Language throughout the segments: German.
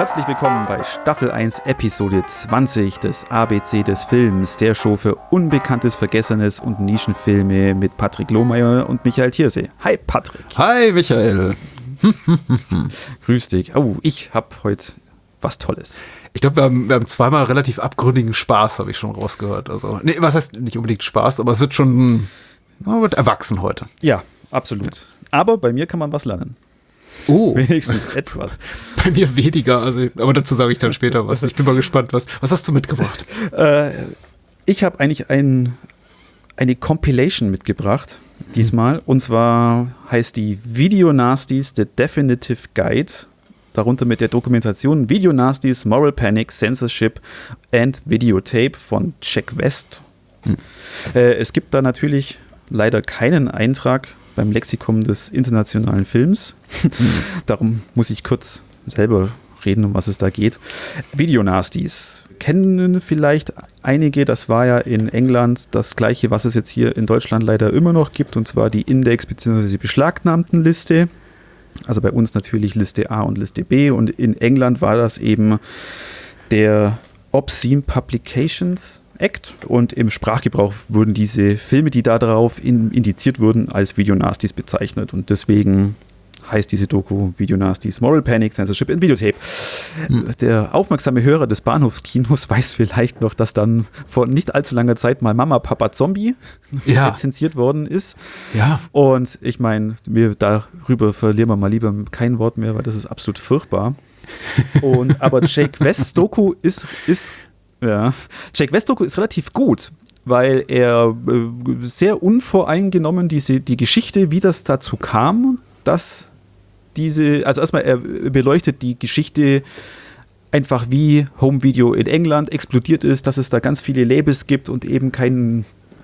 Herzlich willkommen bei Staffel 1, Episode 20 des ABC des Films, der Show für Unbekanntes, Vergessenes und Nischenfilme mit Patrick Lohmeier und Michael Thiersee. Hi Patrick. Hi Michael. Grüß dich. Oh, ich habe heute was Tolles. Ich glaube, wir haben zweimal relativ abgründigen Spaß, habe ich schon rausgehört. Also, nee, was heißt nicht unbedingt Spaß, aber es wird schon wird erwachsen heute. Ja, absolut. Aber bei mir kann man was lernen. Oh. Wenigstens etwas. Bei mir weniger, aber dazu sage ich dann später was. Ich bin mal gespannt, was hast du mitgebracht? Ich habe eigentlich eine Compilation mitgebracht, diesmal. Und zwar heißt die Video Nasties, The Definitive Guide. Darunter mit der Dokumentation Video Nasties, Moral Panic, Censorship and Videotape von Jack West. Es gibt da natürlich leider keinen Eintrag beim Lexikon des internationalen Films. Darum muss ich kurz selber reden, um was es da geht. Video Nasties kennen vielleicht einige. Das war ja in England das Gleiche, was es jetzt hier in Deutschland leider immer noch gibt, und zwar die Index- bzw. Beschlagnahmtenliste. Also bei uns natürlich Liste A und Liste B, und in England war das eben der Obscene Publications Act, und im Sprachgebrauch wurden diese Filme, die da darauf indiziert wurden, als Video Nasties bezeichnet, und deswegen heißt diese Doku Video Nasties, Moral Panic, Censorship and Videotape. Der aufmerksame Hörer des Bahnhofskinos weiß vielleicht noch, dass dann vor nicht allzu langer Zeit mal Mama, Papa, Zombie rezensiert worden ist. Ja. Und ich meine, darüber verlieren wir mal lieber kein Wort mehr, weil das ist absolut furchtbar. Aber Jake West Doku ist relativ gut, weil er sehr unvoreingenommen die Geschichte, wie das dazu kam, dass also erstmal, er beleuchtet die Geschichte einfach, wie Home Video in England explodiert ist, dass es da ganz viele Labels gibt und eben keine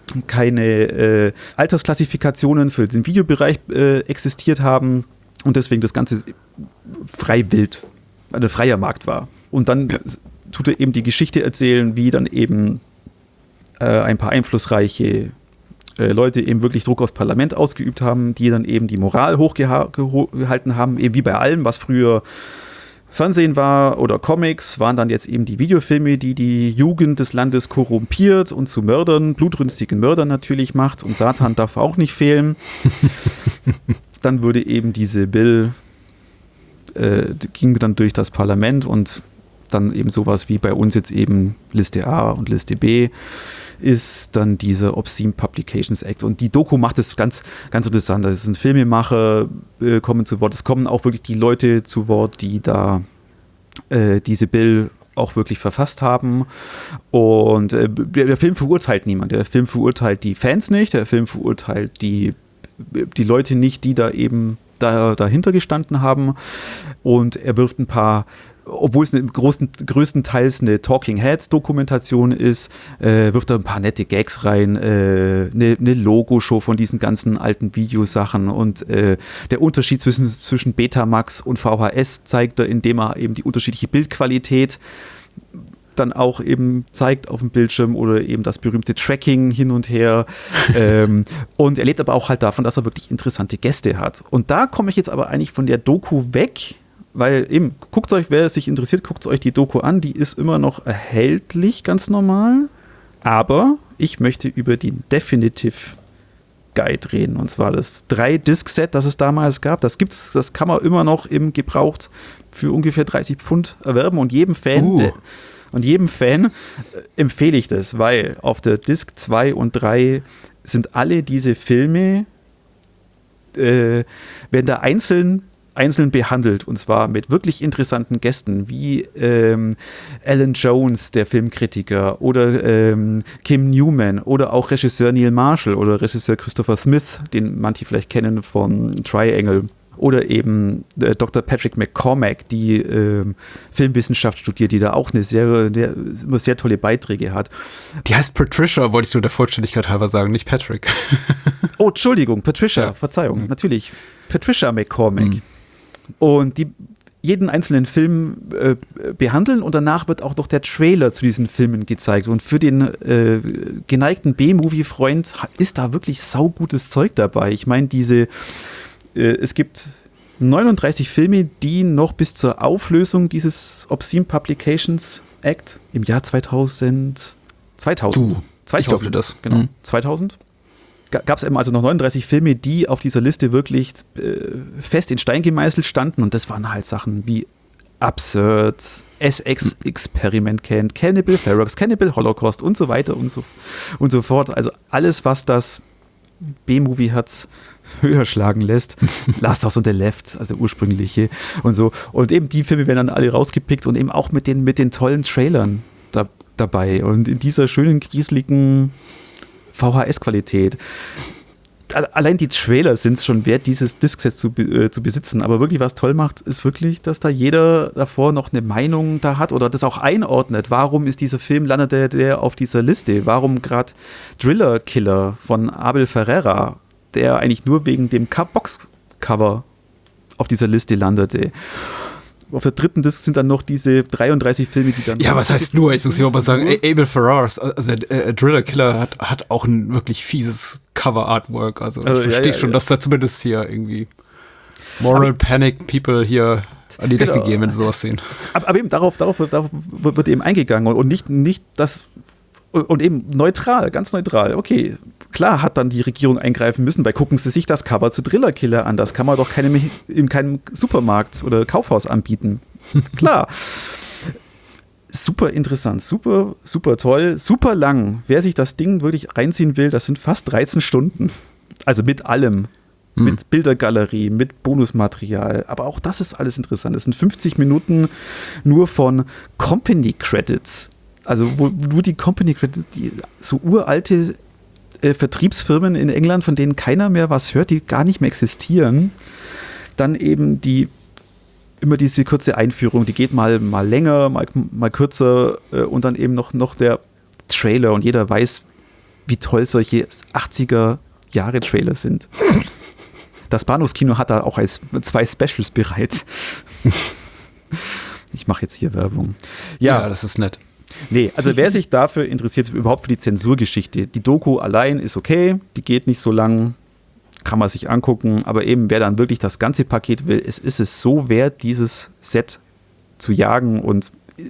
Altersklassifikationen für den Videobereich existiert haben und deswegen das Ganze frei wild, ein freier Markt war. Und dann tut er eben die Geschichte erzählen, wie dann eben ein paar einflussreiche Leute eben wirklich Druck aufs Parlament ausgeübt haben, die dann eben die Moral hochgehalten haben, eben wie bei allem, was früher Fernsehen war oder Comics, waren dann jetzt eben die Videofilme, die die Jugend des Landes korrumpiert und zu Mördern, blutrünstigen Mördern natürlich macht, und Satan darf auch nicht fehlen. Dann wurde eben diese Bill, ging dann durch das Parlament, und dann eben sowas wie bei uns jetzt eben Liste A und Liste B ist dann dieser Obscene Publications Act. Und die Doku macht es ganz, ganz interessant. Es sind Filmemacher, kommen zu Wort. Es kommen auch wirklich die Leute zu Wort, die da diese Bill auch wirklich verfasst haben. Und der Film verurteilt niemand. Der Film verurteilt die Fans nicht. Der Film verurteilt die Leute nicht, die da eben dahinter gestanden haben. Und er wirft ein paar, obwohl es größtenteils eine Talking Heads Dokumentation ist, wirft er ein paar nette Gags rein, eine Logo-Show von diesen ganzen alten Videosachen, und der Unterschied zwischen Betamax und VHS zeigt er, indem er eben die unterschiedliche Bildqualität dann auch eben zeigt auf dem Bildschirm, oder eben das berühmte Tracking hin und her. Und er lebt aber auch halt davon, dass er wirklich interessante Gäste hat. Und da komme ich jetzt aber eigentlich von der Doku weg, weil eben, guckt euch, wer sich interessiert, guckt euch die Doku an, die ist immer noch erhältlich, ganz normal. Aber ich möchte über die Definitive Guide reden, und zwar das 3-Disc-Set, das es damals gab. Das kann man immer noch im Gebraucht für ungefähr 30 Pfund erwerben, und jedem Fan empfehle ich das, weil auf der Disc 2 und 3 sind alle diese Filme, werden da einzeln behandelt, und zwar mit wirklich interessanten Gästen, wie Alan Jones, der Filmkritiker, oder Kim Newman, oder auch Regisseur Neil Marshall oder Regisseur Christopher Smith, den manche vielleicht kennen von Triangle, oder eben Dr. Patrick McCormack, die Filmwissenschaft studiert, die da auch immer sehr tolle Beiträge hat. Die heißt Patricia, wollte ich nur der Vollständigkeit halber sagen, nicht Patrick. Oh, Entschuldigung, Patricia, Verzeihung, natürlich. Patricia McCormack. Und die jeden einzelnen Film behandeln, und danach wird auch noch der Trailer zu diesen Filmen gezeigt. Und für den geneigten B-Movie-Freund ist da wirklich saugutes Zeug dabei. Ich meine, es gibt 39 Filme, die noch bis zur Auflösung dieses Obscene Publications Act im Jahr 2000. Ich hoffe das. Genau, 2000. Gab es eben also noch 39 Filme, die auf dieser Liste wirklich fest in Stein gemeißelt standen. Und das waren halt Sachen wie Absurd, SX Experiment Cannibal Ferox, Cannibal Holocaust und so weiter und so fort. Also alles, was das B-Movie-Herz höher schlagen lässt. Last House on the Left, also ursprüngliche und so. Und eben die Filme werden dann alle rausgepickt und eben auch mit den tollen Trailern dabei. Und in dieser schönen, grieseligen VHS-Qualität. Allein die Trailer sind es schon wert, dieses Diskset zu besitzen. Aber wirklich, was toll macht, ist wirklich, dass da jeder davor noch eine Meinung da hat oder das auch einordnet. Warum ist dieser Film, landet der auf dieser Liste? Warum gerade Driller Killer von Abel Ferrara, der eigentlich nur wegen dem Boxcover auf dieser Liste landete? Auf der dritten Disc sind dann noch diese 33 Filme, die dann... Ja, was heißt nur? Ich muss ja mal sagen, Abel Ferrara, also der Driller Killer hat auch ein wirklich fieses Cover-Artwork. Also ich verstehe schon, dass da zumindest hier irgendwie Moral Panic People hier an die Decke gehen, wenn sie sowas sehen. Aber eben darauf wird eben eingegangen und nicht das... Und eben neutral, ganz neutral. Okay, klar hat dann die Regierung eingreifen müssen, weil gucken Sie sich das Cover zu Driller Killer an. Das kann man doch in keinem Supermarkt oder Kaufhaus anbieten. Klar. Super interessant, super, super toll, super lang. Wer sich das Ding wirklich reinziehen will, das sind fast 13 Stunden. Also mit allem. Mit Bildergalerie, mit Bonusmaterial. Aber auch das ist alles interessant. Es sind 50 Minuten nur von Company Credits. Also wo die Company Credits, die so uralte Vertriebsfirmen in England, von denen keiner mehr was hört, die gar nicht mehr existieren, dann eben immer diese kurze Einführung, die geht mal länger, mal kürzer und dann eben noch der Trailer und jeder weiß, wie toll solche 80er-Jahre-Trailer sind. Das Bahnhofskino hat da auch 2 Specials bereit. Ich mache jetzt hier Werbung. Ja, das ist nett. Nee, also wer sich dafür interessiert, überhaupt für die Zensurgeschichte, die Doku allein ist okay, die geht nicht so lang, kann man sich angucken, aber eben wer dann wirklich das ganze Paket will, ist es so wert, dieses Set zu jagen und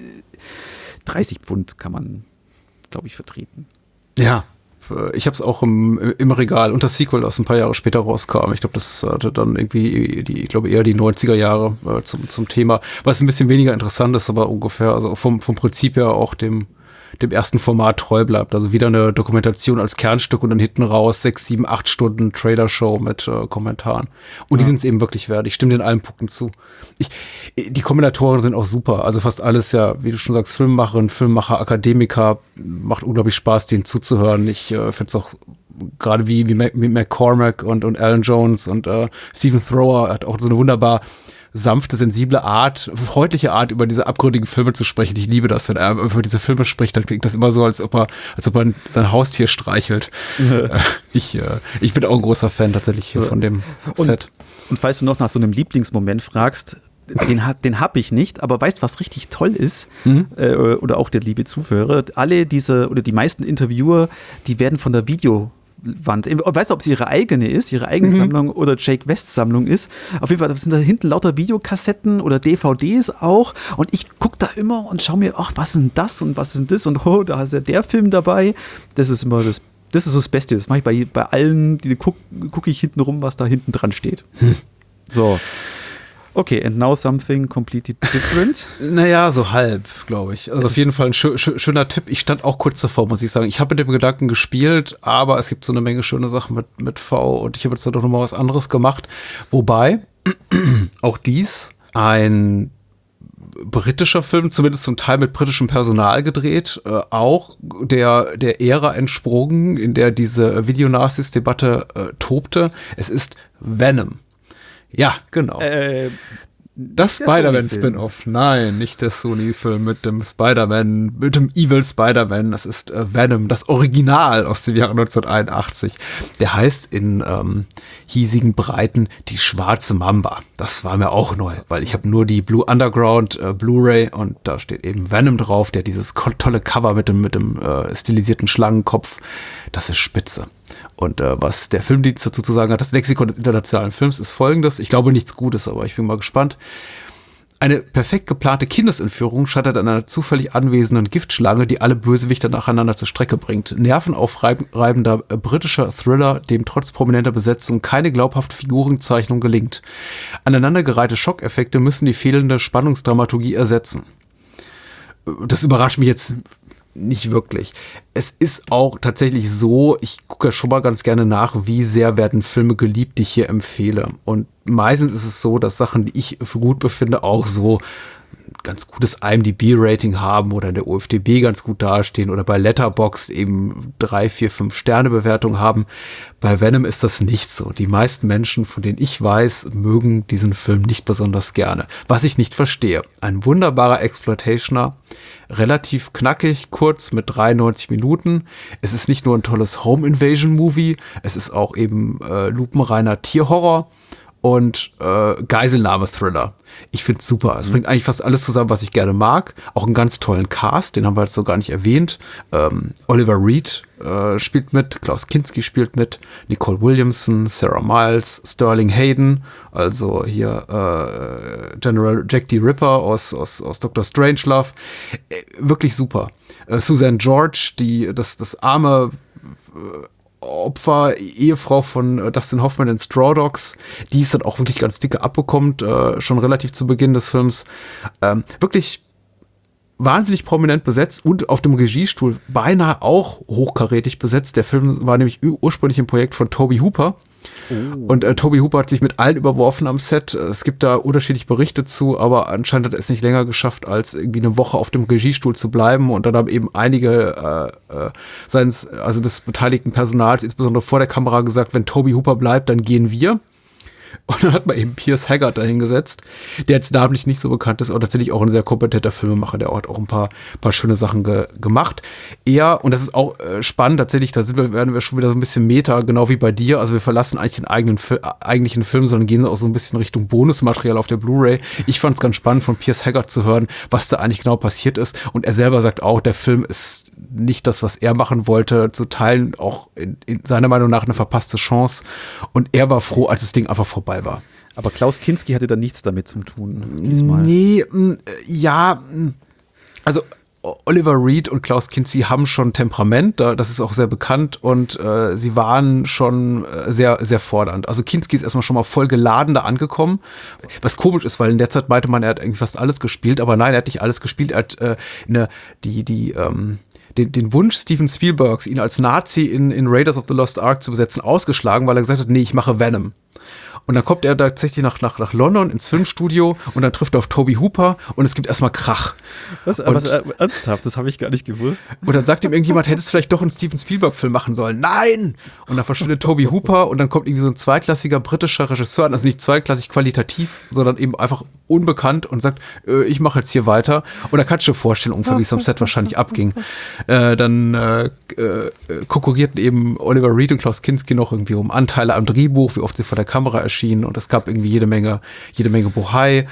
30 Pfund kann man, glaube ich, vertreten. Ja, ich habe es auch im Regal und das Sequel, das ein paar Jahre später rauskam. Ich glaube, das hatte dann irgendwie, eher die 90er Jahre zum Thema, was ein bisschen weniger interessant ist, aber ungefähr, also vom Prinzip her auch dem ersten Format treu bleibt. Also wieder eine Dokumentation als Kernstück und dann hinten raus 6, 7, 8 Stunden Trailer-Show mit Kommentaren. Und die sind es eben wirklich wert. Ich stimme dir in allen Punkten zu. Die Kommentatoren sind auch super. Also fast alles ja, wie du schon sagst, Filmemacherin, Filmemacher, Akademiker. Macht unglaublich Spaß, denen zuzuhören. Ich finde es auch gerade wie McCormack und Alan Jones und Stephen Thrower hat auch so eine wunderbar sanfte, sensible Art, freundliche Art, über diese abgründigen Filme zu sprechen. Ich liebe das, wenn er über diese Filme spricht, dann klingt das immer so, als ob er sein Haustier streichelt. Ich bin auch ein großer Fan tatsächlich hier von dem Set. Und falls du noch nach so einem Lieblingsmoment fragst, den habe ich nicht, aber weißt, was richtig toll ist, oder auch der liebe Zuhörer, die meisten Interviewer, die werden von der Videowand. Weißt du, ob es ihre eigene Sammlung oder Jake West Sammlung ist. Auf jeden Fall sind da hinten lauter Videokassetten oder DVDs auch. Und ich gucke da immer und schaue mir, ach, was ist denn das und was ist denn das? Und da ist ja der Film dabei. Das ist immer das ist so das Beste. Das mache ich bei allen, die gucke ich hinten rum, was da hinten dran steht. So. Okay, and now something completely different. Naja, so halb, glaube ich. Also auf jeden Fall ein schöner Tipp. Ich stand auch kurz davor, muss ich sagen. Ich habe mit dem Gedanken gespielt, aber es gibt so eine Menge schöne Sachen mit V und ich habe jetzt da doch nochmal was anderes gemacht. Wobei auch dies ein britischer Film, zumindest zum Teil mit britischem Personal gedreht, auch der Ära entsprungen, in der diese Videonazis-Debatte tobte. Es ist Venom. Ja, genau. Das Spider-Man-Spin-Off. Nein, nicht der Sony-Film mit dem Spider-Man, mit dem Evil Spider-Man. Das ist Venom, das Original aus dem Jahre 1981. Der heißt in hiesigen Breiten die Schwarze Mamba. Das war mir auch neu, weil ich habe nur die Blue Underground Blu-ray und da steht eben Venom drauf, der dieses tolle Cover mit dem stilisierten Schlangenkopf. Das ist spitze. Und was der Filmdienst dazu zu sagen hat, das Lexikon des internationalen Films ist folgendes. Ich glaube nichts Gutes, aber ich bin mal gespannt. Eine perfekt geplante Kindesentführung scheitert an einer zufällig anwesenden Giftschlange, die alle Bösewichter nacheinander zur Strecke bringt. Nervenaufreibender britischer Thriller, dem trotz prominenter Besetzung keine glaubhafte Figurenzeichnung gelingt. Aneinandergereihte Schockeffekte müssen die fehlende Spannungsdramaturgie ersetzen. Das überrascht mich jetzt nicht wirklich. Es ist auch tatsächlich so, ich gucke ja schon mal ganz gerne nach, wie sehr werden Filme geliebt, die ich hier empfehle. Und meistens ist es so, dass Sachen, die ich für gut befinde, auch so ein ganz gutes IMDb-Rating haben oder in der OFDB ganz gut dastehen oder bei Letterboxd eben 3, 4, 5 Sterne Bewertung haben. Bei Venom ist das nicht so. Die meisten Menschen, von denen ich weiß, mögen diesen Film nicht besonders gerne. Was ich nicht verstehe. Ein wunderbarer Exploitationer, relativ knackig, kurz mit 93 Minuten. Es ist nicht nur ein tolles Home-Invasion-Movie, es ist auch eben lupenreiner Tierhorror und Geiselnahme-Thriller. Ich finde es super. Es bringt eigentlich fast alles zusammen, was ich gerne mag. Auch einen ganz tollen Cast, den haben wir jetzt so gar nicht erwähnt. Oliver Reed spielt mit, Klaus Kinski spielt mit, Nicole Williamson, Sarah Miles, Sterling Hayden, also hier General Jack the Ripper aus Dr. Strangelove. Wirklich super. Suzanne George, das arme Opfer, Ehefrau von Dustin Hoffman in Straw Dogs, die es dann auch wirklich ganz dicke abbekommt, schon relativ zu Beginn des Films. Wirklich wahnsinnig prominent besetzt und auf dem Regiestuhl beinahe auch hochkarätig besetzt. Der Film war nämlich ursprünglich ein Projekt von Tobe Hooper. Und Tobe Hooper hat sich mit allen überworfen am Set. Es gibt da unterschiedliche Berichte zu, aber anscheinend hat er es nicht länger geschafft, als irgendwie eine Woche auf dem Regiestuhl zu bleiben. Und dann haben eben einige des beteiligten Personals, insbesondere vor der Kamera, gesagt, wenn Tobe Hooper bleibt, dann gehen wir. Und dann hat man eben Piers Haggard dahingesetzt, der jetzt namentlich nicht so bekannt ist, aber tatsächlich auch ein sehr kompetenter Filmemacher, der hat auch ein paar schöne Sachen gemacht. Er, und das ist auch spannend, tatsächlich, werden wir schon wieder so ein bisschen Meta, genau wie bei dir. Also wir verlassen eigentlich den eigentlichen Film, sondern gehen auch so ein bisschen Richtung Bonusmaterial auf der Blu-ray. Ich fand es ganz spannend, von Piers Haggard zu hören, was da eigentlich genau passiert ist. Und er selber sagt auch, der Film ist nicht das, was er machen wollte, zu teilen auch in seiner Meinung nach eine verpasste Chance. Und er war froh, als das Ding einfach vorbei war. Aber Klaus Kinski hatte da nichts damit zu tun diesmal. Nee, ja, also Oliver Reed und Klaus Kinski haben schon Temperament, das ist auch sehr bekannt und sie waren schon sehr, sehr fordernd. Also Kinski ist erstmal schon mal voll geladen da angekommen, was komisch ist, weil in der Zeit meinte man, er hat irgendwie fast alles gespielt, aber nein, er hat nicht alles gespielt, er hat den Wunsch Steven Spielbergs, ihn als Nazi in Raiders of the Lost Ark zu besetzen, ausgeschlagen, weil er gesagt hat, nee, ich mache Venom. Und dann kommt er tatsächlich nach London ins Filmstudio und dann trifft er auf Tobe Hooper und es gibt erstmal Krach. Was ernsthaft? Das habe ich gar nicht gewusst. Und dann sagt ihm irgendjemand, hättest du vielleicht doch einen Steven Spielberg-Film machen sollen. Nein! Und dann verschwindet Tobe Hooper und dann kommt irgendwie so ein zweitklassiger britischer Regisseur, also nicht zweitklassig qualitativ, sondern eben einfach unbekannt und sagt, ich mache jetzt hier weiter. Und da kannst du dir vorstellen, ungefähr wie es am Set wahrscheinlich abging. Dann konkurrierten eben Oliver Reed und Klaus Kinski noch irgendwie um Anteile am Drehbuch, wie oft sie vor der Kamera erschienen und es gab irgendwie jede Menge Bohai.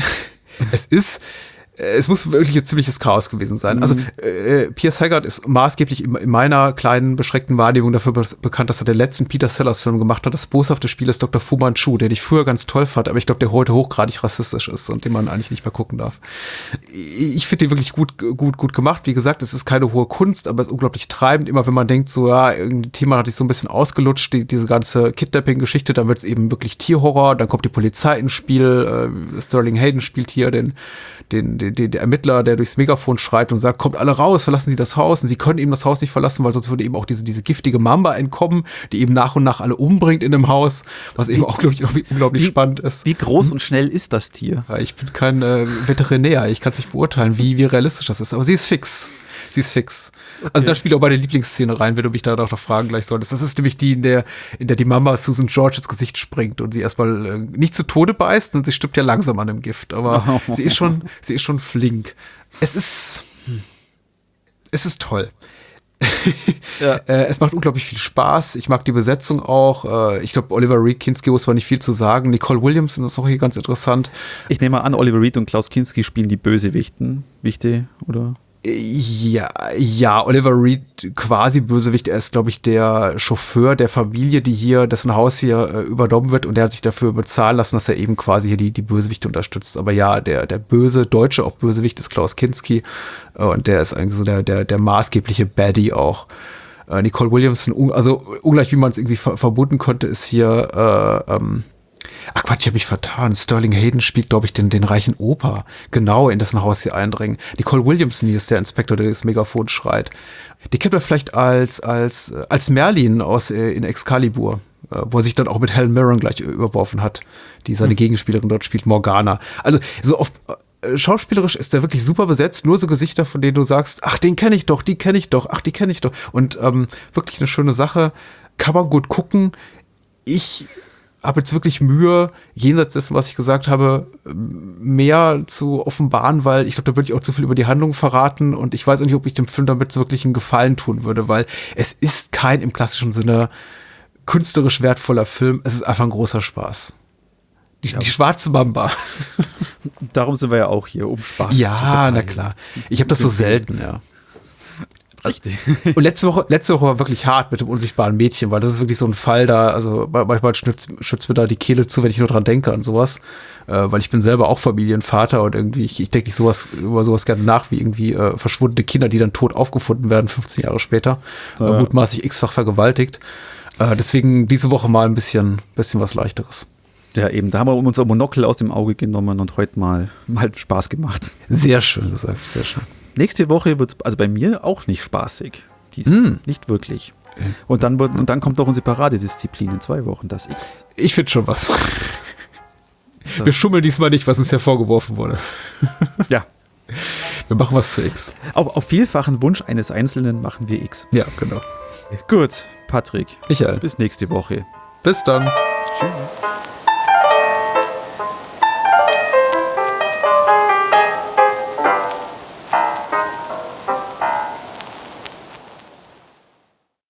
Es muss wirklich ein ziemliches Chaos gewesen sein. Also Piers Haggard ist maßgeblich in meiner kleinen, beschränkten Wahrnehmung dafür bekannt, dass er den letzten Peter Sellers-Film gemacht hat. Das boshafte Spiel ist Dr. Fu Manchu, den ich früher ganz toll fand, aber ich glaube, der heute hochgradig rassistisch ist und den man eigentlich nicht mehr gucken darf. Ich finde den wirklich gut gemacht. Wie gesagt, es ist keine hohe Kunst, aber es ist unglaublich treibend. Immer wenn man denkt, so ja, irgendein Thema hat sich so ein bisschen ausgelutscht, diese ganze Kidnapping-Geschichte, dann wird es eben wirklich Tierhorror, dann kommt die Polizei ins Spiel, Sterling Hayden spielt hier der Ermittler, der durchs Megafon schreit und sagt, kommt alle raus, verlassen Sie das Haus. Und sie können eben das Haus nicht verlassen, weil sonst würde eben auch diese giftige Mamba entkommen, die eben nach und nach alle umbringt in dem Haus, was eben auch, glaube ich, unglaublich spannend ist. Wie groß und schnell ist das Tier? Ja, ich bin kein Veterinär, ich kann es nicht beurteilen, wie realistisch das ist, aber sie ist fix. Okay. Also da spielt auch meine Lieblingsszene rein, wenn du mich da noch fragen gleich solltest. Das ist nämlich die, in der die Mama Susan George ins Gesicht springt und sie erstmal nicht zu Tode beißt und sie stirbt ja langsam an dem Gift. Aber sie ist schon flink. Es ist toll. Ja. Es macht unglaublich viel Spaß. Ich mag die Besetzung auch. Ich glaube, Oliver Reed, Kinski muss zwar nicht viel zu sagen. Nicole Williamson ist auch hier ganz interessant. Ich nehme an, Oliver Reed und Klaus Kinski spielen die Bösewichte, oder? Ja, Oliver Reed quasi Bösewicht. Er ist, glaube ich, der Chauffeur der Familie, dessen Haus hier übernommen wird, und der hat sich dafür bezahlen lassen, dass er eben quasi hier die Bösewichte unterstützt. Aber ja, der böse Deutsche auch Bösewicht ist Klaus Kinski, und der ist eigentlich so der maßgebliche Baddie auch. Nicole Williamson, also ungleich wie man es irgendwie vermuten konnte, ist hier ach Quatsch, ich habe mich vertan. Sterling Hayden spielt, glaube ich, den reichen Opa. Genau, in dessen Haus sie eindringen. Nicole Williamson hier ist der Inspektor, der das Megafon schreit. Die kennt man vielleicht als Merlin in Excalibur, wo er sich dann auch mit Helen Mirren gleich überworfen hat, die seine Gegenspielerin dort spielt, Morgana. Also so oft schauspielerisch ist der wirklich super besetzt. Nur so Gesichter, von denen du sagst, ach, den kenne ich doch, die kenne ich doch, ach, die kenne ich doch. Und wirklich eine schöne Sache. Kann man gut gucken. Ich habe jetzt wirklich Mühe, jenseits dessen, was ich gesagt habe, mehr zu offenbaren, weil ich glaube, da würde ich auch zu viel über die Handlung verraten, und ich weiß auch nicht, ob ich dem Film damit so wirklich einen Gefallen tun würde, weil es ist kein im klassischen Sinne künstlerisch wertvoller Film. Es ist einfach ein großer Spaß. Die schwarze Mamba. Darum sind wir ja auch hier, um Spaß zu verteilen. Na klar. Ich habe das so selten, ja. Richtig. Und letzte Woche war wirklich hart mit dem unsichtbaren Mädchen, weil das ist wirklich so ein Fall da, also manchmal schützt mir da die Kehle zu, wenn ich nur dran denke an sowas, weil ich bin selber auch Familienvater, und irgendwie, ich denke nicht über sowas gerne nach, wie irgendwie verschwundene Kinder, die dann tot aufgefunden werden, 15 Jahre später, mutmaßlich x-fach vergewaltigt. Deswegen diese Woche mal ein bisschen was Leichteres. Ja, eben, da haben wir unser Monokel aus dem Auge genommen und heute mal Spaß gemacht. Sehr schön gesagt, sehr schön. Nächste Woche wird es also bei mir auch nicht spaßig. Nicht wirklich. Und dann kommt auch unsere Paradedisziplin in 2 Wochen, das X. Ich finde schon was. Wir schummeln diesmal nicht, was uns ja vorgeworfen wurde. Ja. Wir machen was zu X. Auf vielfachen Wunsch eines Einzelnen machen wir X. Ja, genau. Gut, Patrick. Michael. Bis nächste Woche. Bis dann. Tschüss.